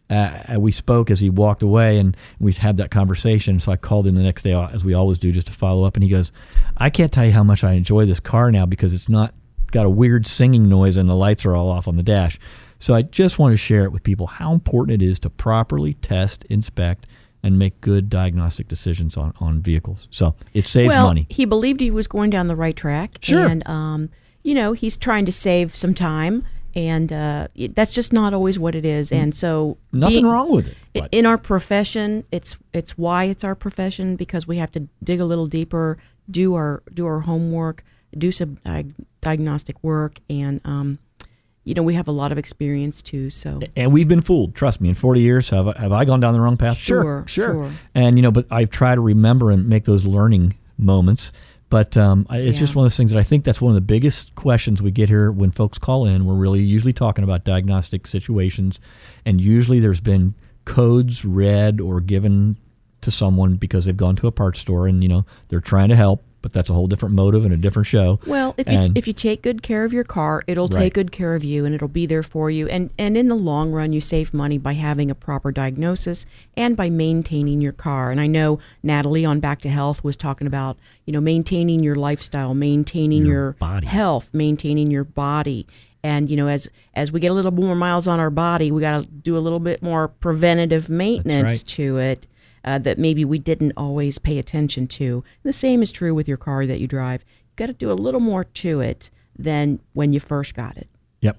we spoke as he walked away, and we had that conversation. So I called him the next day, as we always do, just to follow up. And he goes, I can't tell you how much I enjoy this car now because it's not got a weird singing noise and the lights are all off on the dash. So I just want to share it with people how important it is to properly test, inspect, and make good diagnostic decisions on vehicles. So it saves money. He believed he was going down the right track. Sure. And, he's trying to save some time. And that's just not always what it is. And so nothing wrong with it. In our profession, it's why it's our profession, because we have to dig a little deeper, do our homework, do some diagnostic work, and we have a lot of experience too. So and we've been fooled. Trust me. In 40 years, have I gone down the wrong path? Sure. And but I try to remember and make those learning moments. But it's just one of those things that I think that's one of the biggest questions we get here when folks call in. We're really usually talking about diagnostic situations, and usually there's been codes read or given to someone because they've gone to a parts store and they're trying to help, but that's a whole different motive and a different show. Well, if you take good care of your car, it'll take good care of you, and it'll be there for you. And in the long run, you save money by having a proper diagnosis and by maintaining your car. And I know Natalie on Back to Health was talking about, maintaining your lifestyle, maintaining your body. Health, maintaining your body. And, as we get a little more miles on our body, we got to do a little bit more preventative maintenance to it. That maybe we didn't always pay attention to. The same is true with your car that you drive. You've got to do a little more to it than when you first got it. Yep.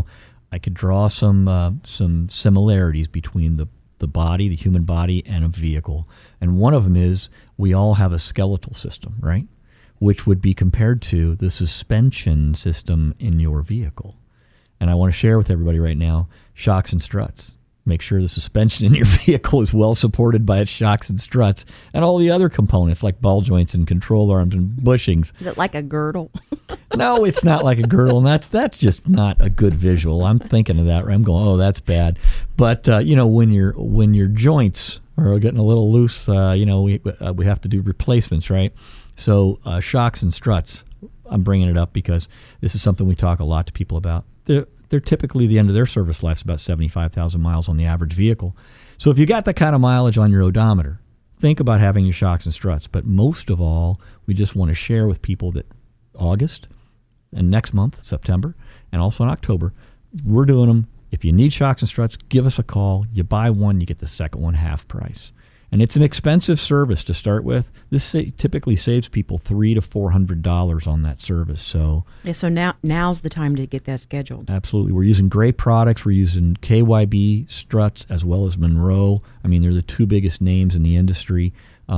I could draw some similarities between the body, the human body, and a vehicle. And one of them is we all have a skeletal system, right? Which would be compared to the suspension system in your vehicle. And I want to share with everybody right now, shocks and struts. Make sure the suspension in your vehicle is well supported by its shocks and struts and all the other components like ball joints and control arms and bushings. Is it like a girdle? No, it's not like a girdle, and that's just not a good visual. I'm thinking of that. I'm going, oh, that's bad. But when your joints are getting a little loose, we have to do replacements, right? So shocks and struts. I'm bringing it up because this is something we talk a lot to people about. they're typically the end of their service life is about 75,000 miles on the average vehicle. So if you got that kind of mileage on your odometer, think about having your shocks and struts. But most of all, we just want to share with people that August and next month, September, and also in October, we're doing them. If you need shocks and struts, give us a call. You buy one, you get the second one half price. And it's an expensive service to start with. This typically saves people $300 to $400 on that service. So now's the time to get that scheduled. Absolutely. We're using great products. We're using KYB struts as well as Monroe. I mean, they're the two biggest names in the industry.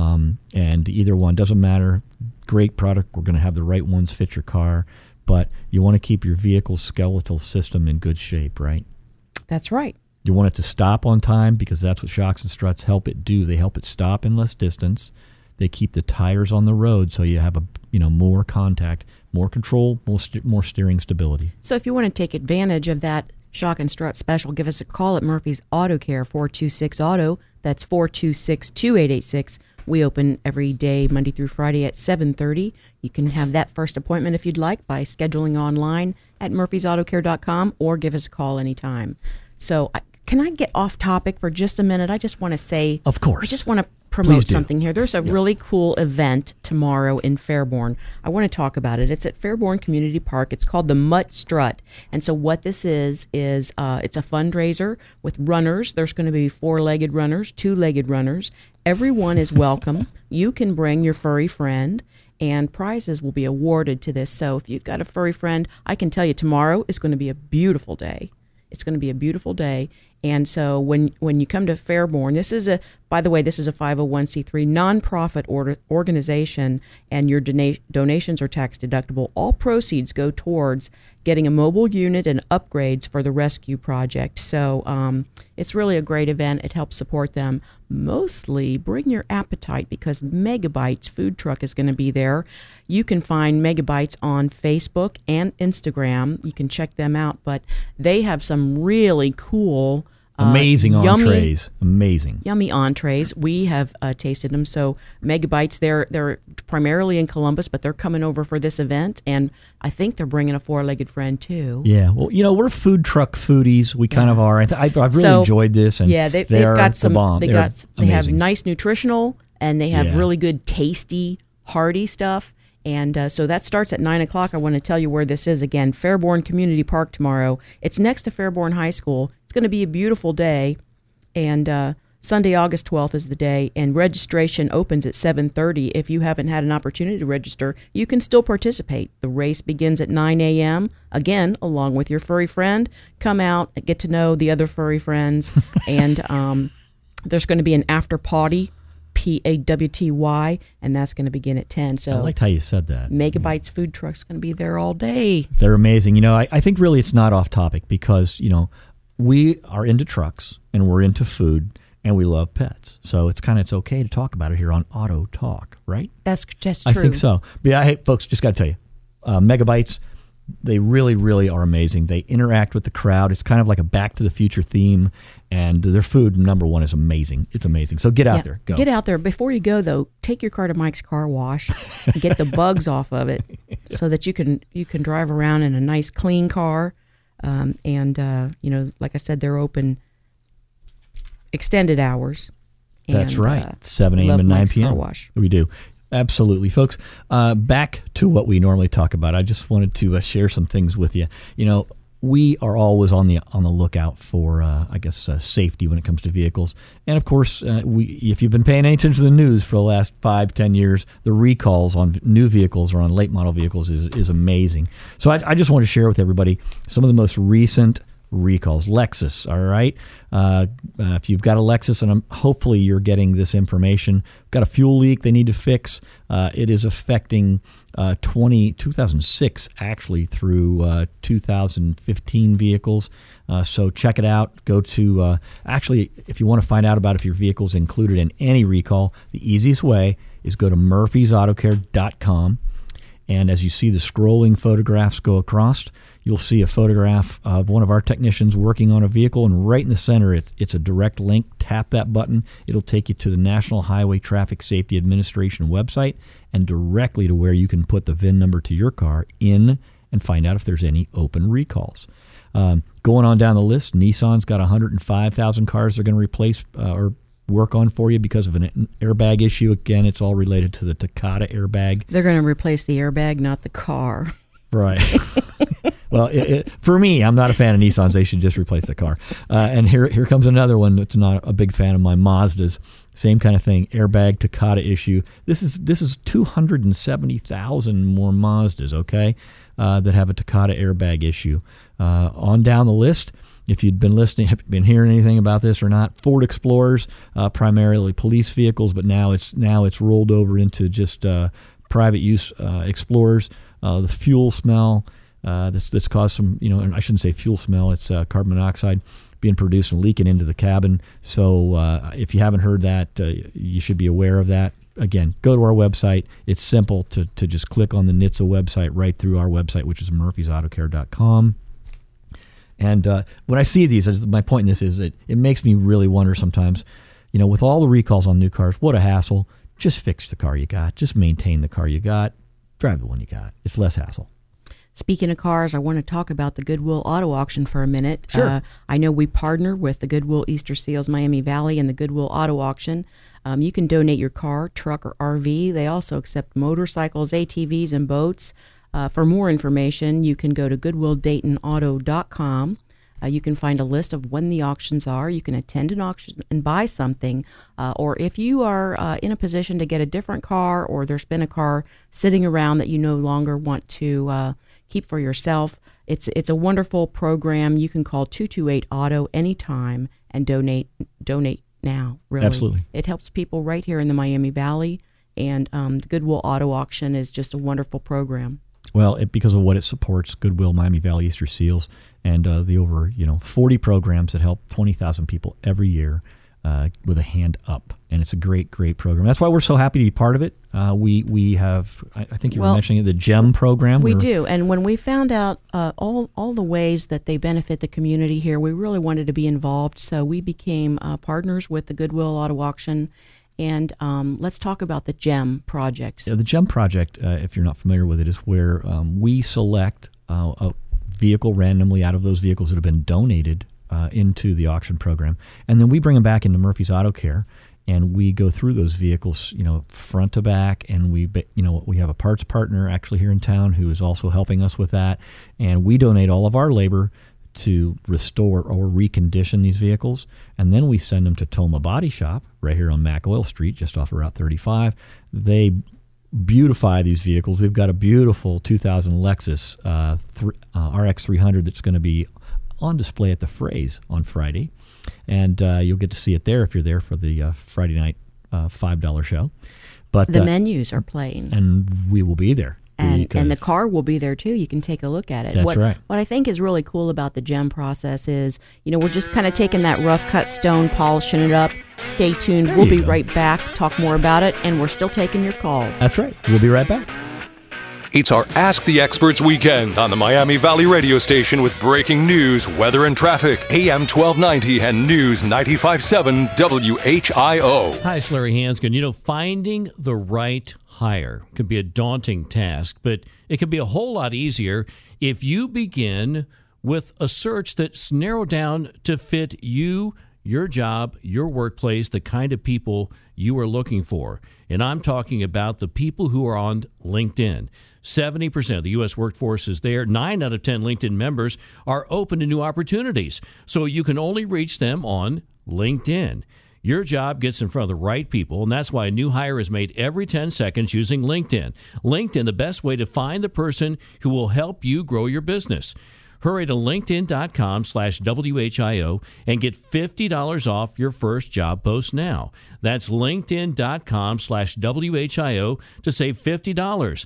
And either one, doesn't matter. Great product. We're going to have the right ones fit your car. But you want to keep your vehicle's skeletal system in good shape, right? That's right. You want it to stop on time because that's what shocks and struts help it do. They help it stop in less distance. They keep the tires on the road so you have more contact, more control, more steering stability. So if you want to take advantage of that shock and strut special, give us a call at Murphy's Auto Care, 426-AUTO. That's 426-2886. We open every day, Monday through Friday at 7:30. You can have that first appointment if you'd like by scheduling online at murphysautocare.com or give us a call anytime. So can I get off topic for just a minute? I just want to say, of course, I just want to promote something here. There's a really cool event tomorrow in Fairborn. I want to talk about it. It's at Fairborn Community Park. It's called the Mutt Strut. And so what this is it's a fundraiser with runners. There's going to be 4-legged runners, 2-legged runners. Everyone is welcome. You can bring your furry friend, and prizes will be awarded to this. So if you've got a furry friend, I can tell you tomorrow is going to be a beautiful day. It's going to be a beautiful day. And so when you come to Fairborn, this is a 501c3 nonprofit organization, and your donations are tax deductible. All proceeds go towards getting a mobile unit and upgrades for the rescue project. So it's really a great event. It helps support them. Mostly bring your appetite because Megabytes food truck is going to be there. You can find Megabytes on Facebook and Instagram. You can check them out, but they have some really cool amazing entrees. Amazing. Yummy entrees. We have tasted them. So Megabytes, they're primarily in Columbus, but they're coming over for this event, and I think they're bringing a 4-legged friend too. Yeah. Well, we're food truck foodies. We kind of are. I've really enjoyed this. And yeah, they've got some. They have nice nutritional, and they have really good, tasty, hearty stuff. And so that starts at 9 o'clock. I want to tell you where this is again. Fairborn Community Park tomorrow. It's next to Fairborn High School. It's going to be a beautiful day, and Sunday, August 12th is the day, and registration opens at 7:30. If you haven't had an opportunity to register, you can still participate. The race begins at 9 a.m., again, along with your furry friend. Come out, get to know the other furry friends, and there's going to be an after party, PAWTY, and that's going to begin at 10. So I liked how you said that. Megabytes food truck's going to be there all day. They're amazing. I think really it's not off topic because, we are into trucks and we're into food and we love pets. So it's okay to talk about it here on Auto Talk, right? That's true. I think so. But yeah, hey, folks, just got to tell you, Megabytes, they really, really are amazing. They interact with the crowd. It's kind of like a Back to the Future theme, and their food, number one, is amazing. It's amazing. So get out there. Go. Get out there. Before you go, though, take your car to Mike's Car Wash and get the bugs off of it so that you can drive around in a nice, clean car. Like I said, they're open extended hours. That's right. 7 a.m. and 9 p.m. Car Wash. We do. Absolutely. Folks, back to what we normally talk about. I just wanted to share some things with you. We are always on the lookout for, safety when it comes to vehicles. And, of course, if you've been paying any attention to the news for the last 5-10 years, the recalls on new vehicles or on late model vehicles is amazing. So I just want to share with everybody some of the most recent recalls. Lexus, all right? If you've got a Lexus, and hopefully you're getting this information, got a fuel leak they need to fix. It is affecting 2006 actually through 2015 vehicles. So check it out. Go to, if you want to find out about if your vehicle is included in any recall, the easiest way is go to murphysautocare.com. And as you see the scrolling photographs go across, you'll see a photograph of one of our technicians working on a vehicle, and right in the center, it's a direct link. Tap that button. It'll take you to the National Highway Traffic Safety Administration website and directly to where you can put the VIN number to your car in and find out if there's any open recalls. Going on down the list, Nissan's got 105,000 cars they're going to replace or work on for you because of an airbag issue. Again, it's all related to the Takata airbag. They're going to replace the airbag, not the car. Right. Well, for me, I'm not a fan of Nissans. They should just replace the car. And here comes another one that's not a big fan of my Mazdas. Same kind of thing, airbag Takata issue. This is 270,000 more Mazdas, okay, that have a Takata airbag issue. On down the list, if you'd been listening, have been hearing anything about this or not, Ford Explorers, primarily police vehicles, but now it's rolled over into just private use Explorers. The fuel smell that's caused some, and I shouldn't say fuel smell, it's carbon monoxide being produced and leaking into the cabin. So if you haven't heard that, you should be aware of that. Again, go to our website. It's simple to just click on the NHTSA website right through our website, which is murphysautocare.com. And when I see these, my point in this is that it makes me really wonder sometimes, with all the recalls on new cars, what a hassle. Just fix the car you got. Just maintain the car you got. Drive the one you got. It's less hassle. Speaking of cars, I want to talk about the Goodwill Auto Auction for a minute. Sure. I know we partner with the Goodwill Easter Seals Miami Valley and the Goodwill Auto Auction. You can donate your car, truck, or RV. They also accept motorcycles, ATVs, and boats. For more information, you can go to goodwilldaytonauto.com. You can find a list of when the auctions are. You can attend an auction and buy something. Or if you are in a position to get a different car, or there's been a car sitting around that you no longer want to keep for yourself, it's a wonderful program. You can call 228-AUTO anytime and donate now, really. Absolutely. It helps people right here in the Miami Valley, and the Goodwill Auto Auction is just a wonderful program. Well, because of what it supports, Goodwill, Miami Valley Easter Seals, and the over 40 programs that help 20,000 people every year with a hand up, and it's a great program. That's why we're so happy to be part of it. We have, I think you were mentioning the GEM program. We do, and when we found out all the ways that they benefit the community here, we really wanted to be involved. So we became partners with the Goodwill Auto Auction. And let's talk about the GEM projects. The GEM project, if you're not familiar with it, is where we select a vehicle randomly out of those vehicles that have been donated into the auction program, and then we bring them back into Murphy's Auto Care, and we go through those vehicles, front to back, and we have a parts partner actually here in town who is also helping us with that, and we donate all of our labor to restore or recondition these vehicles, and then we send them to Toma Body Shop right here on Mac Oil Street, just off of Route 35. They beautify these vehicles. We've got a beautiful 2000 Lexus RX 300 that's going to be on display at the Phrase on Friday, and you'll get to see it there if you're there for the Friday night $5 show. But the menus are playing, and we will be there. And the car will be there too. You can take a look at it. That's right. What I think is really cool about the GEM process is, we're just kind of taking that rough cut stone, polishing it up. Stay tuned. We'll be right back, talk more about it, and we're still taking your calls. That's right. We'll be right back. It's our Ask the Experts weekend on the Miami Valley radio station with breaking news, weather, and traffic. AM 1290 and News 95.7 WHIO. Hi, it's Larry Hanskin. Finding the right hire can be a daunting task, but it can be a whole lot easier if you begin with a search that's narrowed down to fit you, your job, your workplace, the kind of people you are looking for. And I'm talking about the people who are on LinkedIn. 70% of the U.S. workforce is there. 9 out of 10 LinkedIn members are open to new opportunities. So you can only reach them on LinkedIn. Your job gets in front of the right people, and that's why a new hire is made every 10 seconds using LinkedIn. LinkedIn, the best way to find the person who will help you grow your business. Hurry to linkedin.com/WHIO and get $50 off your first job post now. That's linkedin.com/WHIO to save $50.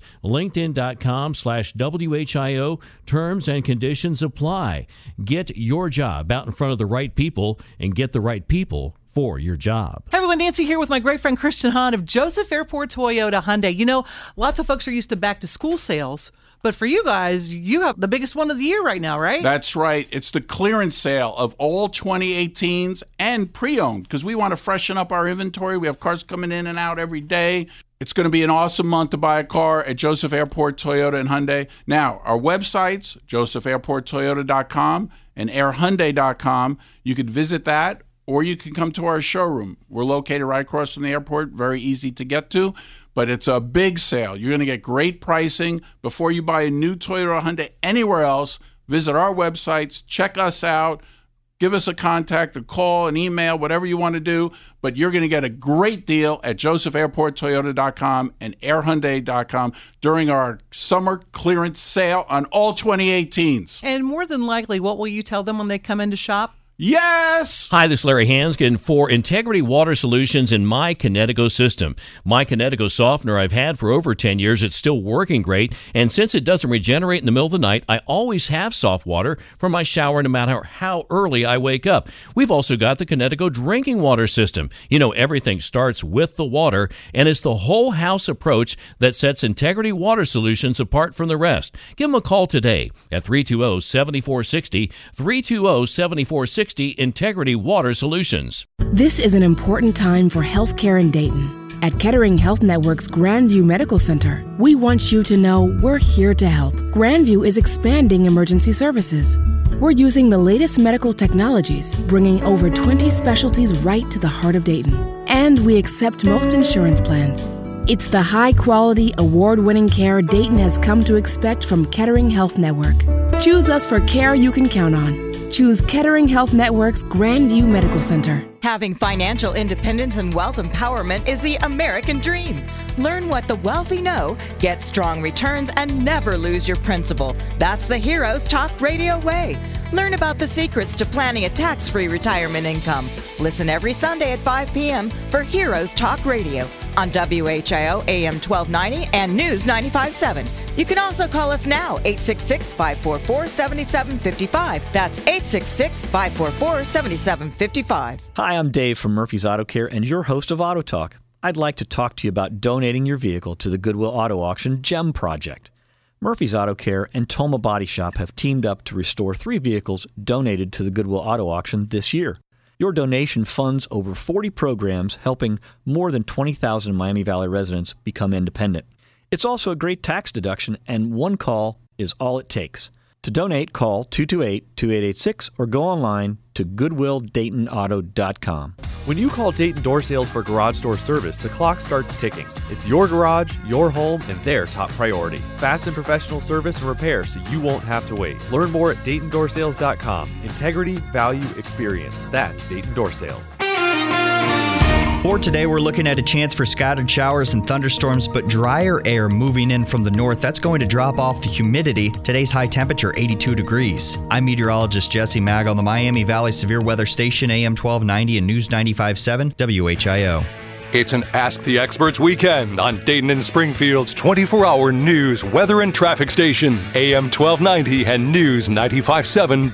LinkedIn.com/WHIO. Terms and conditions apply. Get your job out in front of the right people and get the right people for your job. Hey everyone, Nancy here with my great friend Christian Hahn of Joseph Airport Toyota Hyundai. Lots of folks are used to back to school sales, but for you guys, you have the biggest one of the year right now, right? That's right. It's the clearance sale of all 2018s and pre-owned because we want to freshen up our inventory. We have cars coming in and out every day. It's going to be an awesome month to buy a car at Joseph Airport Toyota and Hyundai. Now, our websites, josephairporttoyota.com and airhyundai.com. You could visit that, or you can come to our showroom. We're located right across from the airport, very easy to get to, but it's a big sale. You're going to get great pricing before you buy a new Toyota or Hyundai anywhere else. Visit our websites, check us out, give us a contact, a call, an email, whatever you want to do, but you're going to get a great deal at josephairporttoyota.com and airhyundai.com during our summer clearance sale on all 2018s. And more than likely, what will you tell them when they come in to shop? Yes! Hi, this is Larry Hanskin for Integrity Water Solutions in My Kinetico system. My Kinetico softener I've had for over 10 years. It's still working great, and since it doesn't regenerate in the middle of the night, I always have soft water for my shower no matter how early I wake up. We've also got the Kinetico drinking water system. You know, everything starts with the water, and it's the whole house approach that sets Integrity Water Solutions apart from the rest. Give them a call today at 320-7460, 320-7460. Integrity Water Solutions. This is an important time for healthcare in Dayton. At Kettering Health Network's Grandview Medical Center, we want you to know we're here to help. Grandview is expanding emergency services. We're using the latest medical technologies, bringing over 20 specialties right to the heart of Dayton. And we accept most insurance plans. It's the high-quality, award-winning care Dayton has come to expect from Kettering Health Network. Choose us for care you can count on. Choose Kettering Health Network's Grandview Medical Center. Having financial independence and wealth empowerment is the American dream. Learn what the wealthy know, get strong returns, and never lose your principal. That's the Heroes Talk Radio way. Learn about the secrets to planning a tax-free retirement income. Listen every Sunday at 5 p.m. for Heroes Talk Radio on WHIO AM 1290 and News 95.7. You can also call us now, 866-544-7755. That's 866-544-7755. Hi, I'm Dave from Murphy's Auto Care and your host of Auto Talk. I'd like to talk to you about donating your vehicle to the Goodwill Auto Auction GEM project. Murphy's Auto Care and Toma Body Shop have teamed up to restore 3 vehicles donated to the Goodwill Auto Auction this year. Your donation funds over 40 programs helping more than 20,000 Miami Valley residents become independent. It's also a great tax deduction, and one call is all it takes. To donate, call 228-2886 or go online to goodwilldaytonauto.com. When you call Dayton Door Sales for garage door service, the clock starts ticking. It's your garage, your home, and their top priority. Fast and professional service and repair so you won't have to wait. Learn more at DaytonDoorSales.com. Integrity, value, experience. That's Dayton Door Sales. For today, we're looking at a chance for scattered showers and thunderstorms, but drier air moving in from the north. That's going to drop off the humidity. Today's high temperature, 82 degrees. I'm meteorologist Jesse Mag on the Miami Valley Severe Weather Station, AM 1290 and News 95.7 WHIO. It's an Ask the Experts weekend on Dayton and Springfield's 24-hour news, weather, and traffic station, AM 1290 and News 95.7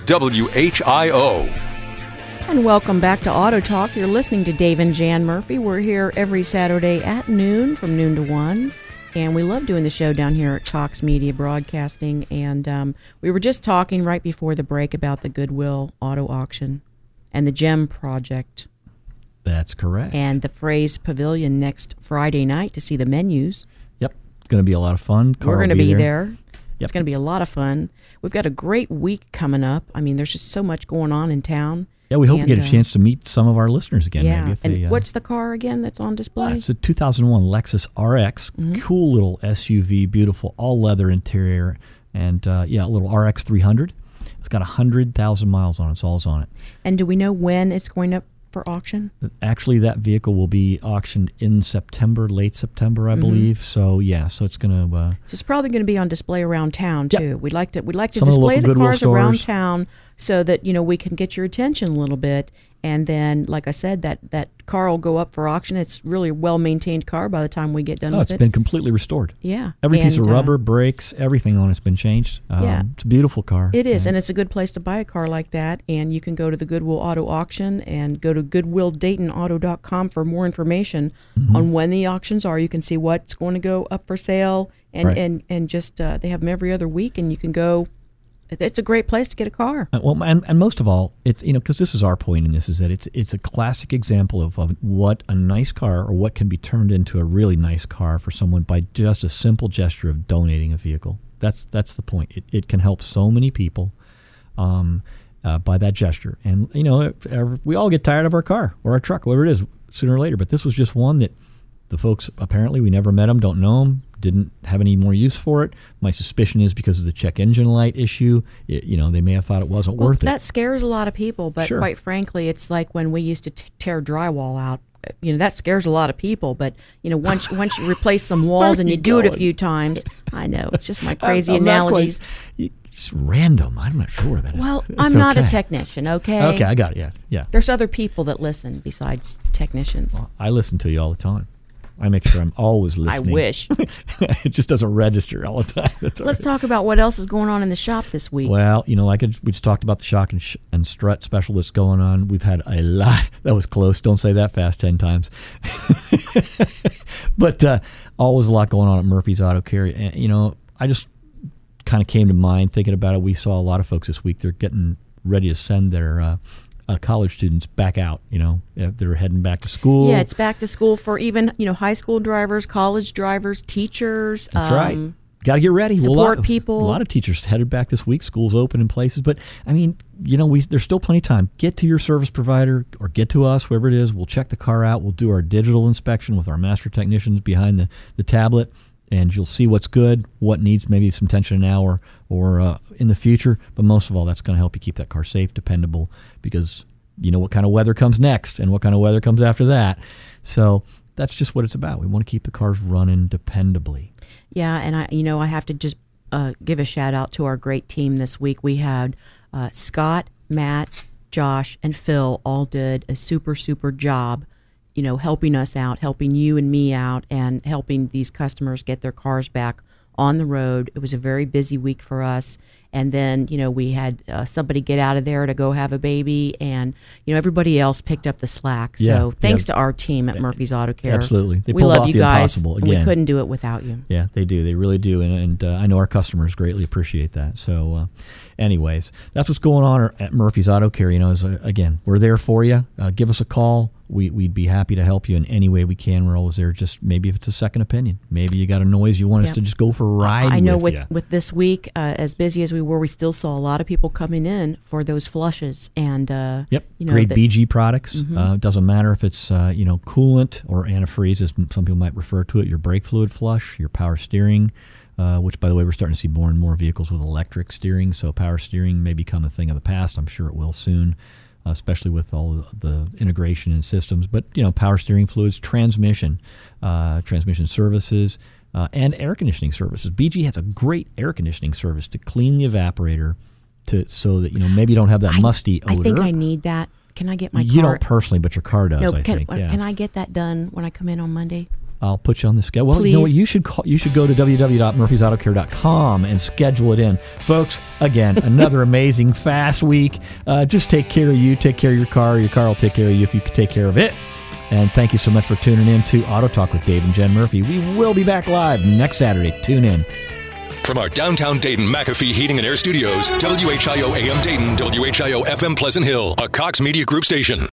WHIO. And welcome back to Auto Talk. You're listening to Dave and Jan Murphy. We're here every Saturday at noon, from noon to 1. And we love doing the show down here at Cox Media Broadcasting. And we were just talking right before the break about the Goodwill Auto Auction and the GEM project. That's correct. And the Phrase Pavilion next Friday night to see the menus. Yep. It's going to be a lot of fun. We're going to be there. Yep. It's going to be a lot of fun. We've got a great week coming up. I mean, there's just so much going on in town. Yeah, we hope to get a chance to meet some of our listeners again. Yeah, maybe if and they, what's the car again that's on display? It's a 2001 Lexus RX, cool little SUV, beautiful all-leather interior, and a little RX 300. It's got 100,000 miles on it. It's all on it. And do we know when it's going up for auction? Actually, that vehicle will be auctioned in September, late September, I believe. So so it's going to. So it's probably going to be on display around town too. Yep. We'd like to Some display the Goodwill cars stores around town so that we can get your attention a little bit. And then, like I said, that car will go up for auction. It's really a well-maintained car by the time we get done with it. It's been completely restored. Yeah. Every piece of rubber, brakes, everything on it's been changed. It's a beautiful car. It is, and it's a good place to buy a car like that. And you can go to the Goodwill Auto Auction and go to goodwilldaytonauto.com for more information on when the auctions are. You can see what's going to go up for sale, and just they have them every other week, and you can go it's a great place to get a car. Well, and most of all, it's, because this is our point in this, is that it's a classic example of what a nice car, or what can be turned into a really nice car for someone by just a simple gesture of donating a vehicle. That's the point. It can help so many people by that gesture. And we all get tired of our car or our truck, whatever it is, sooner or later. But this was just one that the folks, apparently we never met them, don't know them, didn't have any more use for it. My suspicion is because of the check engine light issue. They may have thought it wasn't worth it. That scares a lot of people, but Sure. Quite frankly, it's like when we used to tear drywall out. That scares a lot of people, but once you replace some walls and you do it a few times, I know it's just my crazy analogies. It's random. I'm not sure where that is. Well, It's I'm not a okay. technician, okay? Okay, I got it. Yeah. There's other people that listen besides technicians. Well, I listen to you all the time. I make sure I'm always listening. I wish. It just doesn't register all the time. That's all Let's right. talk about what else is going on in the shop this week. Well, we just talked about the shock and strut special that's going on. We've had a lot. That was close. Don't say that fast 10 times. But always a lot going on at Murphy's Auto Care. And, I just kind of came to mind thinking about it. We saw a lot of folks this week. They're getting ready to send their college students back out. They're heading back to school. Yeah, it's back to school for even high school drivers, college drivers, teachers. That's right. Got to get ready. Support people. A lot of teachers headed back this week. School's open in places, but there's still plenty of time. Get to your service provider or get to us, wherever it is. We'll check the car out. We'll do our digital inspection with our master technicians behind the tablet, and you'll see what's good, what needs maybe some attention now or in the future. But most of all, that's going to help you keep that car safe, dependable, because you know what kind of weather comes next and what kind of weather comes after that. So that's just what it's about. We want to keep the cars running dependably. Yeah, and I have to just give a shout out to our great team this week. We had Scott, Matt, Josh, and Phil all did a super job, helping us out, helping you and me out, and helping these customers get their cars back on the road. It was a very busy week for us. And then, we had somebody get out of there to go have a baby, and, everybody else picked up the slack. So thanks to our team at Murphy's Auto Care. Absolutely. They we pulled love off you the guys. impossible. And we Again. couldn't do it without you. Yeah, they do. They really do. And I know our customers greatly appreciate that. So anyways, that's what's going on at Murphy's Auto Care. Again, we're there for you. Give us a call. We'd be happy to help you in any way we can. We're always there. Just maybe if it's a second opinion. Maybe you got a noise you want us to just go for a ride. I know with this week, as busy as we were, we still saw a lot of people coming in for those flushes. And great BG products. Mm-hmm. Doesn't matter if it's coolant or antifreeze, as some people might refer to it. Your brake fluid flush, your power steering. Which, by the way, we're starting to see more and more vehicles with electric steering. So power steering may become a thing of the past. I'm sure it will soon. Especially with all the integration in systems. But, power steering fluids, transmission services, and air conditioning services. BG has a great air conditioning service to clean the evaporator so that, maybe you don't have that musty odor. I think I need that. Can I get my car? You don't personally, but your car does, No, I think. Yeah. Can I get that done when I come in on Monday? I'll put you on the schedule. Well, Please. You know what? You should go to www.murphysautocare.com and schedule it in. Folks, again, another amazing, fast week. Just take care of you. Take care of your car. Your car will take care of you if you can take care of it. And thank you so much for tuning in to Auto Talk with Dave and Jen Murphy. We will be back live next Saturday. Tune in. From our downtown Dayton McAfee Heating and Air Studios, WHIO AM Dayton, WHIO FM Pleasant Hill, a Cox Media Group station.